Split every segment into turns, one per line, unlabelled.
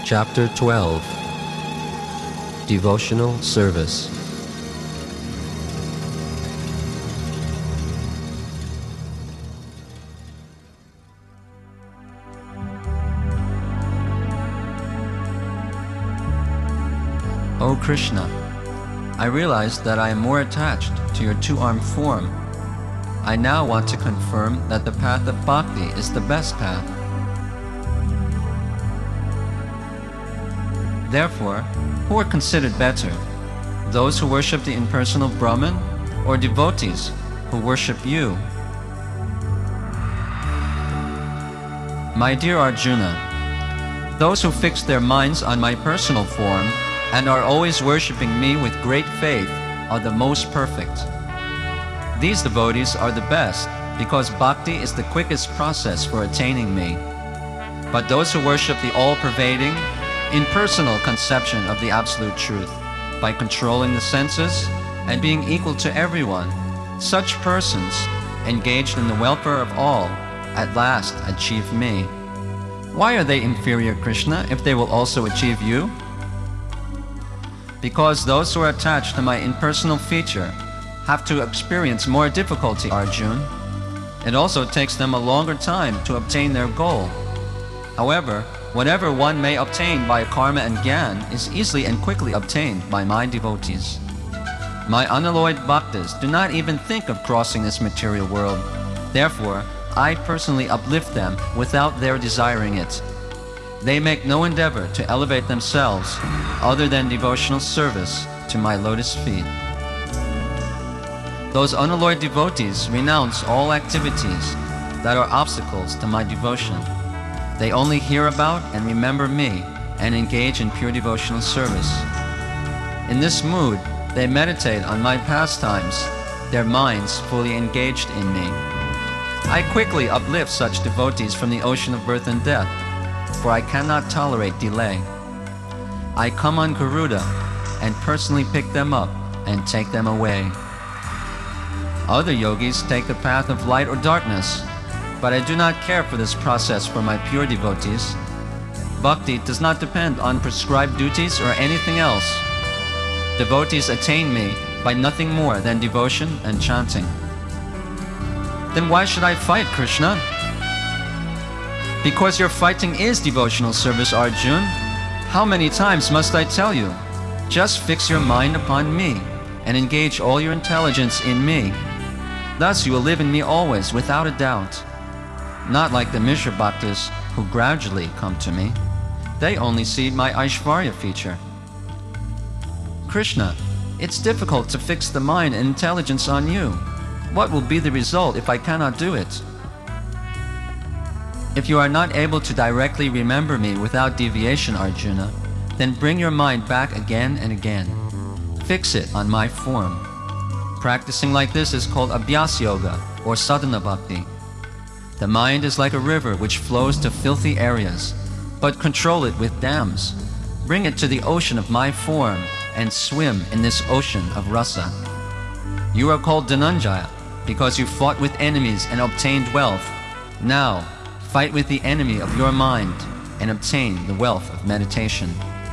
Chapter 12. Devotional Service.
O Krishna, I realize that I am more attached to your two-armed form. I now want to confirm that the path of bhakti is the best path. Therefore, who are considered better? Those who worship the impersonal Brahman, or devotees who worship you? My dear Arjuna, those who fix their minds on my personal form and are always worshipping me with great faith are the most perfect. These devotees are the best because bhakti is the quickest process for attaining me. But those who worship the all-pervading, impersonal conception of the absolute truth by controlling the senses and being equal to everyone, such persons, engaged in the welfare of all, at last achieve me. Why are they inferior, Krishna, if they will also achieve you? Because those who are attached to my impersonal feature have to experience more difficulty, Arjuna. It also takes them a longer time to obtain their goal. However, whatever one may obtain by karma and gyan is easily and quickly obtained by my devotees. My unalloyed bhaktas do not even think of crossing this material world. Therefore, I personally uplift them without their desiring it. They make no endeavor to elevate themselves other than devotional service to my lotus feet. Those unalloyed devotees renounce all activities that are obstacles to my devotion. They only hear about and remember me and engage in pure devotional service. In this mood, they meditate on my pastimes, their minds fully engaged in me. I quickly uplift such devotees from the ocean of birth and death, for I cannot tolerate delay. I come on Garuda and personally pick them up and take them away. Other yogis take the path of light or darkness, but I do not care for this process for my pure devotees. Bhakti does not depend on prescribed duties or anything else. Devotees attain me by nothing more than devotion and chanting. Then why should I fight, Krishna? Because your fighting is devotional service, Arjuna. How many times must I tell you? Just fix your mind upon me and engage all your intelligence in me. Thus you will live in me always without a doubt. Not like the Mishra Bhaktas who gradually come to me. They only see my Aishvarya feature. Krishna, it's difficult to fix the mind and intelligence on you. What will be the result if I cannot do it? If you are not able to directly remember me without deviation, Arjuna, then bring your mind back again and again. Fix it on my form. Practicing like this is called Abhyas Yoga or Sadhana Bhakti. The mind is like a river which flows to filthy areas, but control it with dams. Bring it to the ocean of my form and swim in this ocean of rasa. You are called Dhananjaya because you fought with enemies and obtained wealth. Now, fight with the enemy of your mind and obtain the wealth of meditation.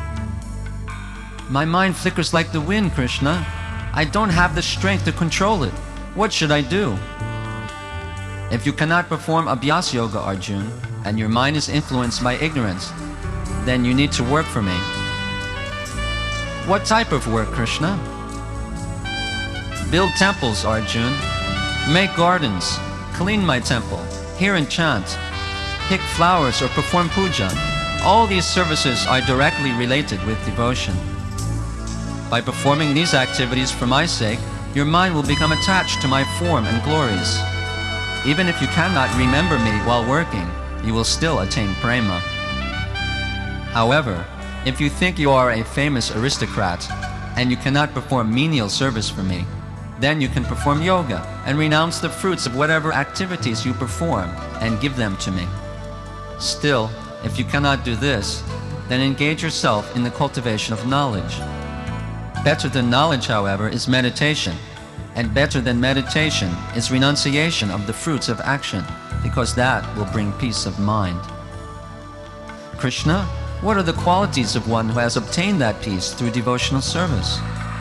My mind flickers like the wind, Krishna. I don't have the strength to control it. What should I do? If you cannot perform Abhyas Yoga, Arjuna, and your mind is influenced by ignorance, then you need to work for me. What type of work, Krishna? Build temples, Arjuna. Make gardens. Clean my temple. Hear and chant. Pick flowers or perform puja. All these services are directly related with devotion. By performing these activities for my sake, your mind will become attached to my form and glories. Even if you cannot remember me while working, you will still attain prema. However, if you think you are a famous aristocrat and you cannot perform menial service for me, then you can perform yoga and renounce the fruits of whatever activities you perform and give them to me. Still, if you cannot do this, then engage yourself in the cultivation of knowledge. Better than knowledge, however, is meditation, and better than meditation is renunciation of the fruits of action, because that will bring peace of mind. Krishna, What are the qualities of one who has obtained that peace through devotional service?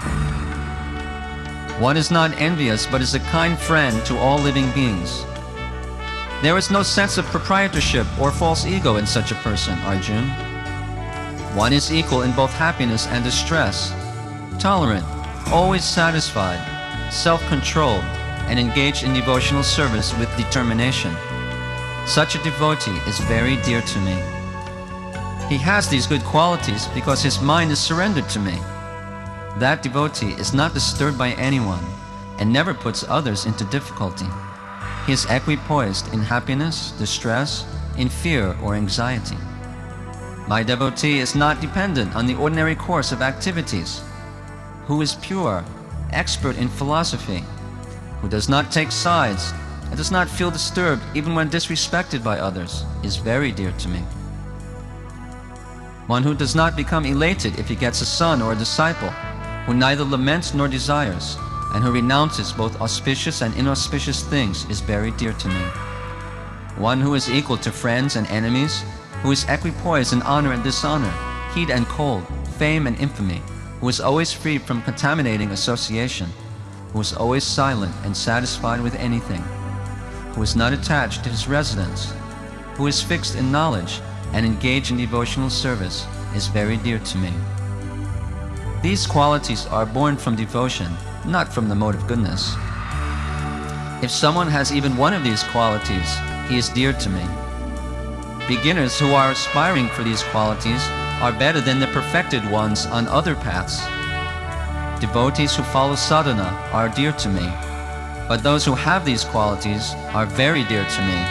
One is not envious, but is a kind friend to all living beings. There is no sense of proprietorship or false ego in such a person, Arjun. One is equal in both happiness and distress, tolerant, always satisfied, self-controlled, and engaged in devotional service with determination. Such a devotee is very dear to me. He has these good qualities because his mind is surrendered to me. That devotee is not disturbed by anyone and never puts others into difficulty. He is equipoised in happiness, distress, in fear or anxiety. My devotee is not dependent on the ordinary course of activities, who is pure, expert in philosophy, who does not take sides and does not feel disturbed even when disrespected by others, is very dear to me. One who does not become elated if he gets a son or a disciple, who neither laments nor desires, and who renounces both auspicious and inauspicious things, is very dear to me. One who is equal to friends and enemies, who is equipoised in honor and dishonor, heat and cold, fame and infamy, who is always free from contaminating association, who is always silent and satisfied with anything, who is not attached to his residence, who is fixed in knowledge and engaged in devotional service, is very dear to me. These qualities are born from devotion, not from the mode of goodness. If someone has even one of these qualities, he is dear to me. Beginners who are aspiring for these qualities are better than the perfected ones on other paths. Devotees who follow sadhana are dear to me, but those who have these qualities are very dear to me.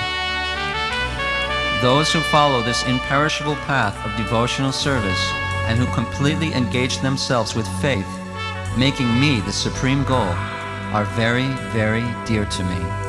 Those who follow this imperishable path of devotional service and who completely engage themselves with faith, making me the supreme goal, are very, very dear to me.